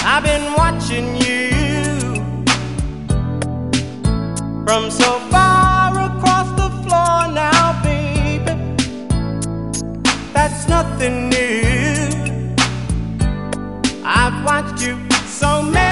I've been watching you from so far across the floor now, baby. That's nothing new. I've watched you so many